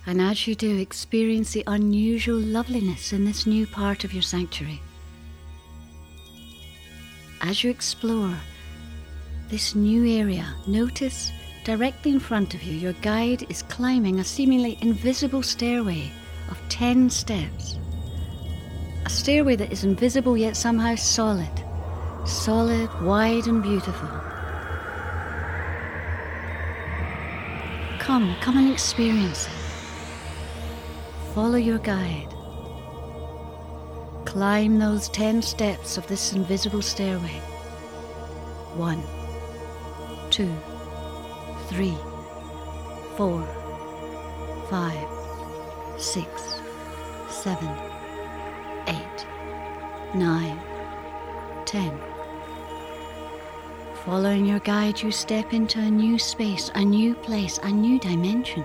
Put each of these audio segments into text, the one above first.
And as you do, experience the unusual loveliness in this new part of your sanctuary. As you explore this new area, notice directly in front of you, your guide is climbing a seemingly invisible stairway of 10 steps. A stairway that is invisible yet somehow solid. Solid, wide and beautiful. Come and experience it. Follow your guide. Climb those 10 steps of this invisible stairway. 1, 2, 3, 4, 5, 6, 7, 8, 9, 10. Following your guide, you step into a new space, a new place, a new dimension.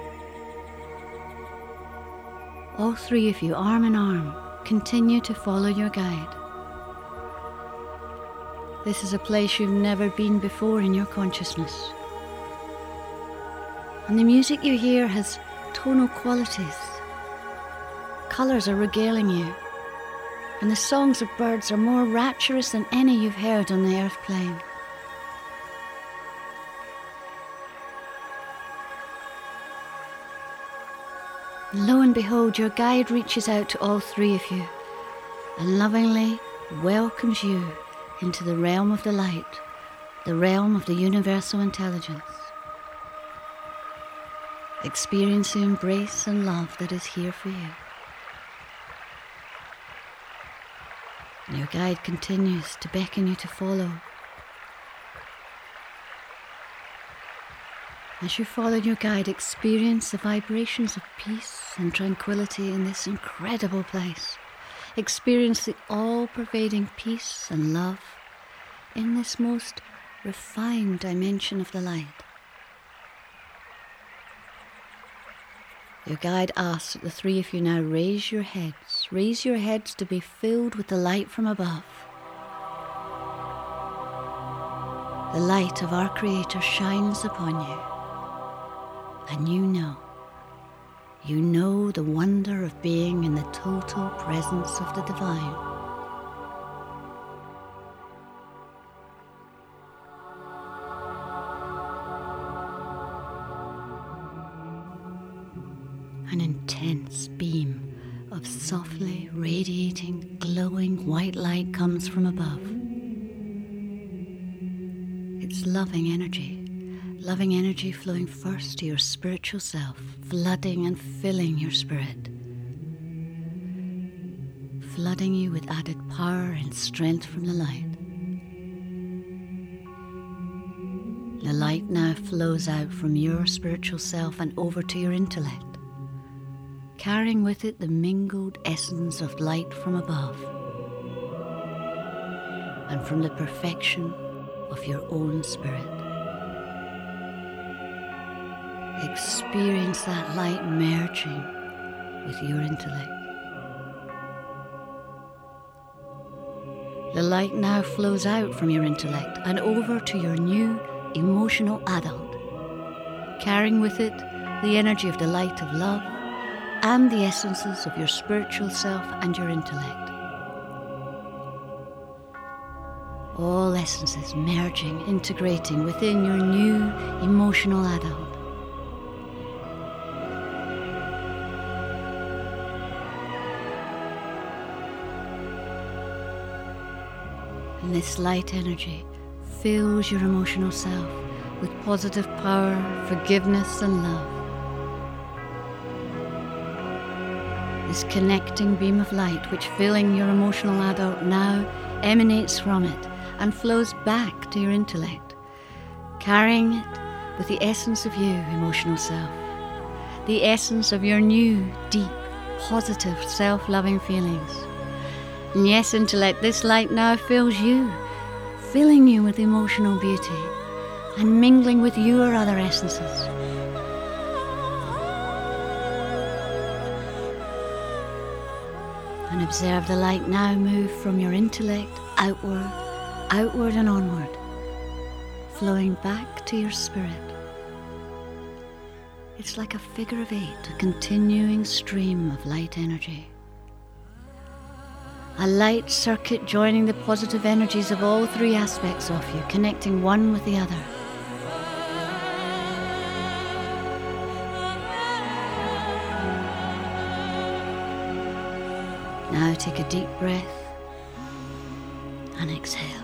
All three of you, arm in arm, continue to follow your guide. This is a place you've never been before in your consciousness. And the music you hear has tonal qualities. Colours are regaling you. And the songs of birds are more rapturous than any you've heard on the earth plane. Lo and behold, your guide reaches out to all three of you and lovingly welcomes you into the realm of the light, the realm of the universal intelligence. Experience the embrace and love that is here for you. And your guide continues to beckon you to follow. As you follow your guide, experience the vibrations of peace and tranquility in this incredible place. Experience the all-pervading peace and love in this most refined dimension of the light. Your guide asks that the three of you now raise your heads to be filled with the light from above. The light of our Creator shines upon you. And you know the wonder of being in the total presence of the divine. An intense beam of softly radiating, glowing white light comes from above. It's loving energy flowing first to your spiritual self, flooding and filling your spirit, flooding you with added power and strength from the light. The light now flows out from your spiritual self and over to your intellect, carrying with it the mingled essence of light from above and from the perfection of your own spirit. Experience that light merging with your intellect. The light now flows out from your intellect and over to your new emotional adult, carrying with it the energy of the light of love and the essences of your spiritual self and your intellect. All essences merging, integrating within your new emotional adult. And this light energy fills your emotional self with positive power, forgiveness and love. This connecting beam of light which filling your emotional adult now emanates from it and flows back to your intellect, carrying it with the essence of you, emotional self, the essence of your new, deep, positive, self-loving feelings. And yes, intellect, this light now fills you, filling you with emotional beauty and mingling with your other essences. And observe the light now move from your intellect outward and onward, flowing back to your spirit. It's like a figure of 8, a continuing stream of light energy. A light circuit joining the positive energies of all 3 aspects of you, connecting one with the other. Now take a deep breath and exhale.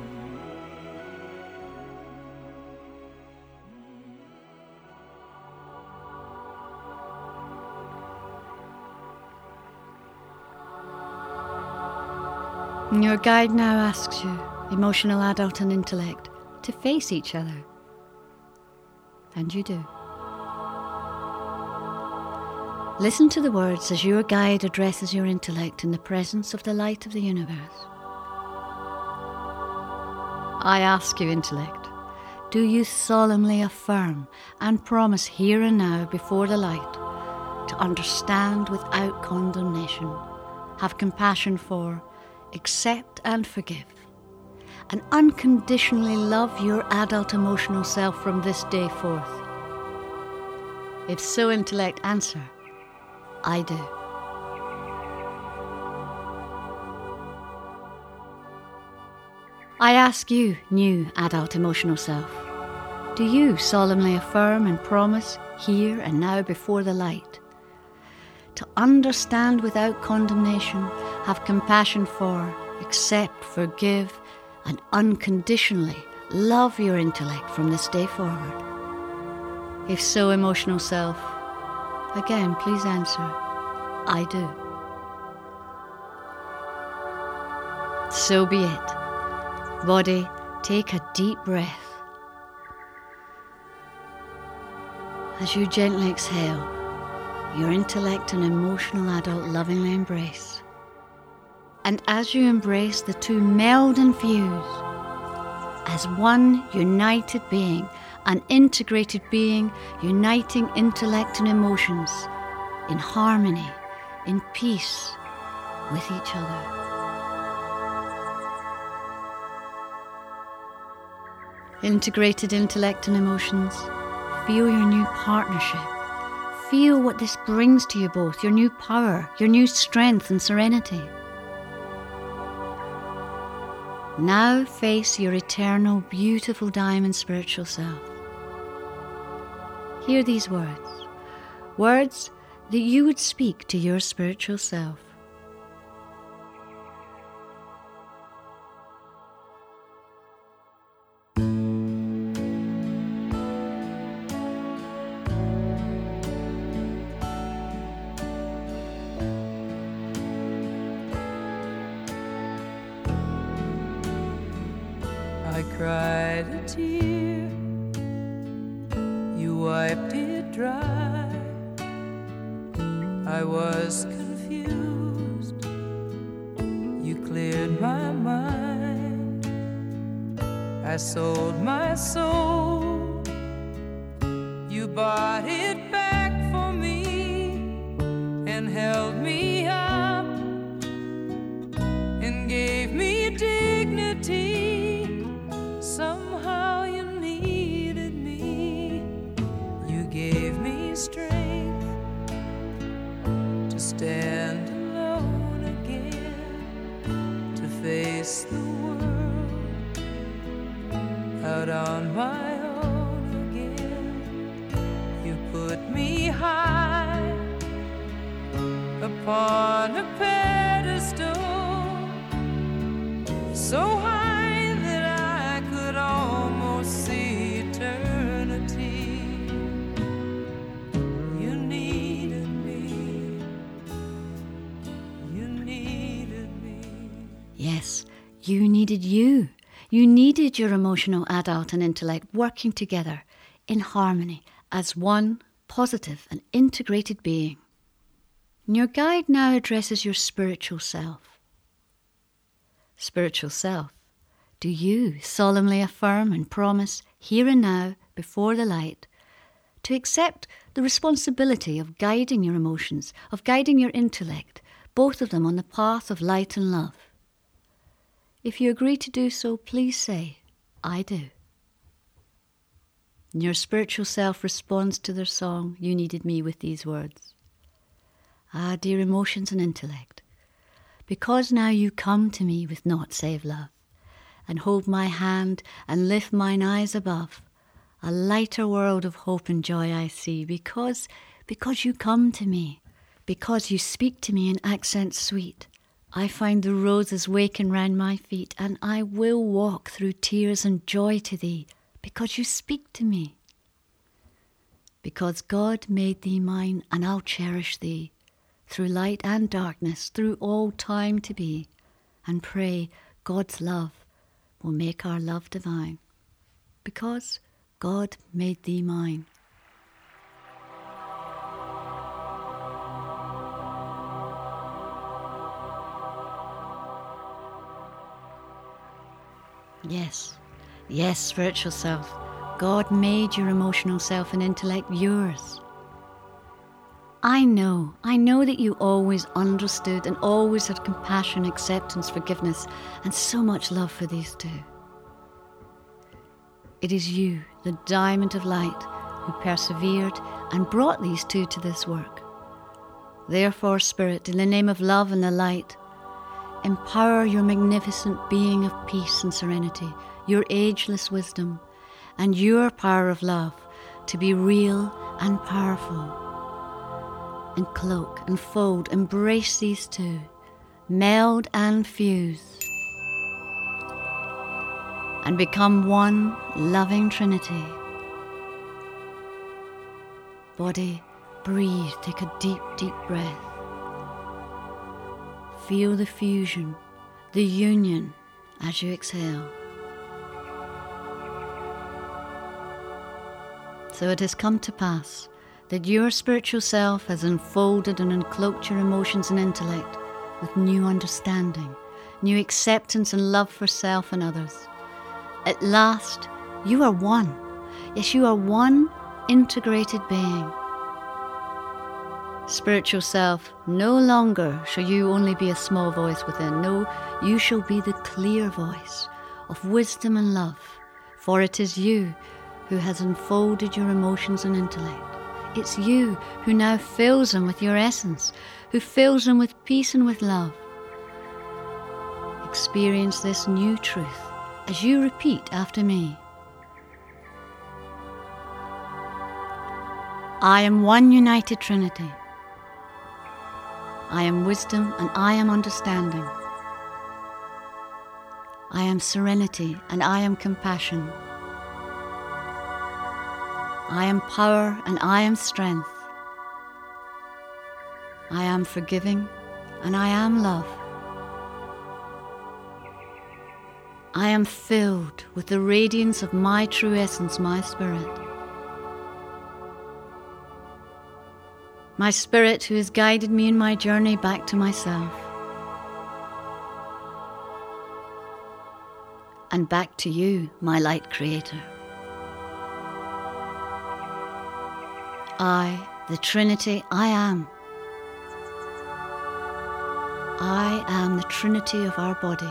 Your guide now asks you, emotional adult and intellect, to face each other. And you do. Listen to the words as your guide addresses your intellect in the presence of the light of the universe. I ask you, intellect, do you solemnly affirm and promise here and now before the light to understand without condemnation, have compassion for, accept and forgive, and unconditionally love your adult emotional self from this day forth? If so, intellect, answer, I do. I ask you, new adult emotional self, do you solemnly affirm and promise here and now before the light to understand without condemnation, have compassion for, accept, forgive, and unconditionally love your intellect from this day forward? If so, emotional self, again, please answer, I do. So be it. Body, take a deep breath. As you gently exhale, your intellect and emotional adult lovingly embrace. And as you embrace, the two meld and fuse as one united being, an integrated being, uniting intellect and emotions in harmony, in peace with each other. Integrated intellect and emotions, feel your new partnership. Feel what this brings to you both, your new power, your new strength and serenity. Now face your eternal, beautiful diamond spiritual self. Hear these words, words that you would speak to your spiritual self. I cried a tear, you wiped it dry. I was confused, you cleared my mind. I sold my soul, you bought it back for me and held me up and gave me dignity. Somehow you needed me. You gave me strength to stand alone again, to face the world out on my own again. You put me high upon a pedestal, so high almost see eternity. You needed me. You needed me. Yes, you needed you. You needed your emotional adult and intellect working together in harmony as one positive and integrated being. And your guide now addresses your spiritual self. Spiritual self, do you solemnly affirm and promise here and now before the light to accept the responsibility of guiding your emotions, of guiding your intellect, both of them on the path of light and love? If you agree to do so, please say, I do. And your spiritual self responds to their song, "You needed me," with these words. Ah, dear emotions and intellect, because now you come to me with naught save love, and hold my hand and lift mine eyes above, a lighter world of hope and joy I see, because you come to me, because you speak to me in accents sweet. I find the roses waken round my feet, and I will walk through tears and joy to thee, because you speak to me. Because God made thee mine, and I'll cherish thee, through light and darkness, through all time to be, and pray God's love will make our love divine, because God made thee mine. Yes, spiritual self, God made your emotional self and intellect yours. I know that you always understood and always had compassion, acceptance, forgiveness, and so much love for these two. It is you, the diamond of light, who persevered and brought these two to this work. Therefore, Spirit, in the name of love and the light, empower your magnificent being of peace and serenity, your ageless wisdom, and your power of love to be real and powerful. Encloak and fold, embrace these two, meld and fuse, and become one loving Trinity. Body, breathe, take a deep, deep breath. Feel the fusion, the union as you exhale. So it has come to pass that your spiritual self has unfolded and uncloaked your emotions and intellect with new understanding, new acceptance and love for self and others. At last, you are one. Yes, you are one integrated being. Spiritual self, no longer shall you only be a small voice within. No, you shall be the clear voice of wisdom and love, for it is you who has unfolded your emotions and intellect. It's you who now fills them with your essence, who fills them with peace and with love. Experience this new truth as you repeat after me. I am one united Trinity. I am wisdom and I am understanding. I am serenity and I am compassion. I am power and I am strength. I am forgiving and I am love. I am filled with the radiance of my true essence, my spirit. My spirit who has guided me in my journey back to myself. And back to you, my light creator. I, the Trinity I am. I am the Trinity of our body.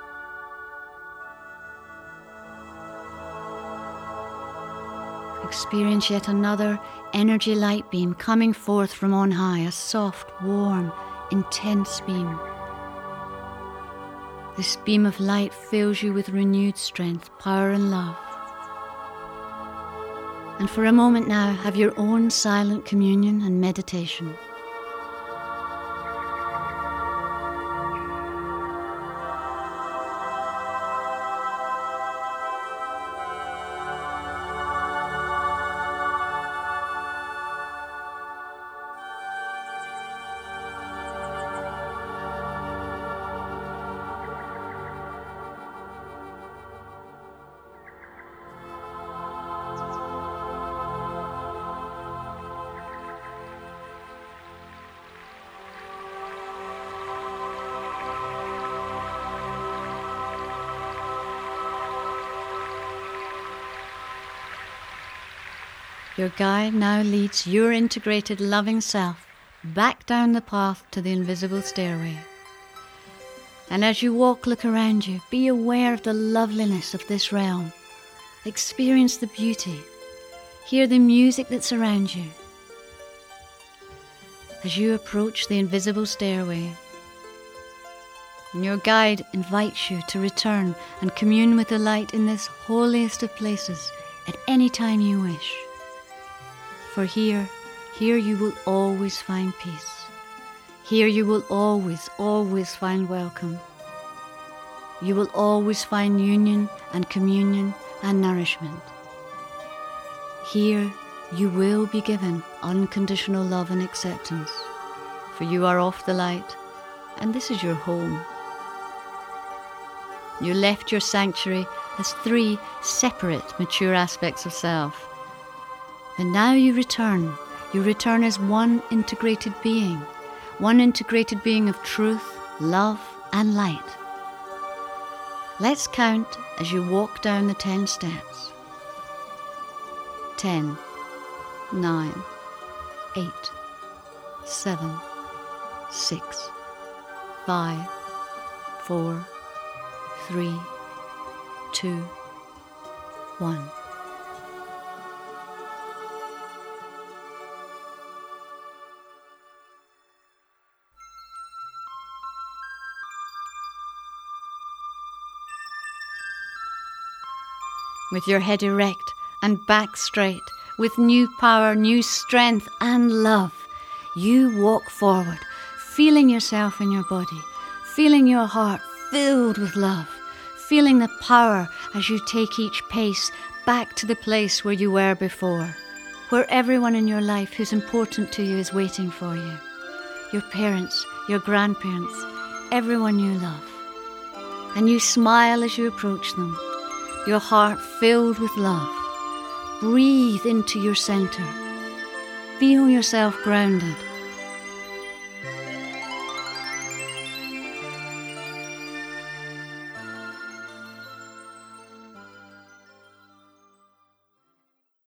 Experience yet another energy light beam coming forth from on high, a soft, warm, intense beam. This beam of light fills you with renewed strength, power and love. And for a moment now, have your own silent communion and meditation. Your guide now leads your integrated loving self back down the path to the invisible stairway. And as you walk, look around you, be aware of the loveliness of this realm. Experience the beauty, Hear the music that surrounds you. As you approach the invisible stairway, your guide invites you to return and commune with the light in this holiest of places at any time you wish. For here you will always find peace. Here you will always find welcome. You will always find union and communion and nourishment. Here you will be given unconditional love and acceptance, for you are of the light, and this is your home. You left your sanctuary as 3 separate, mature aspects of self. And now you return as one integrated being of truth, love, and light. Let's count as you walk down the 10 steps. 10, 9, 8, 7, 6, 5, 4, 3, 2, 1. With your head erect and back straight, with new power, new strength and love, you walk forward, feeling yourself in your body, feeling your heart filled with love, feeling the power as you take each pace back to the place where you were before, where everyone in your life who's important to you is waiting for you. Your parents, your grandparents, everyone you love. And you smile as you approach them, your heart filled with love. Breathe into your center. Feel yourself grounded.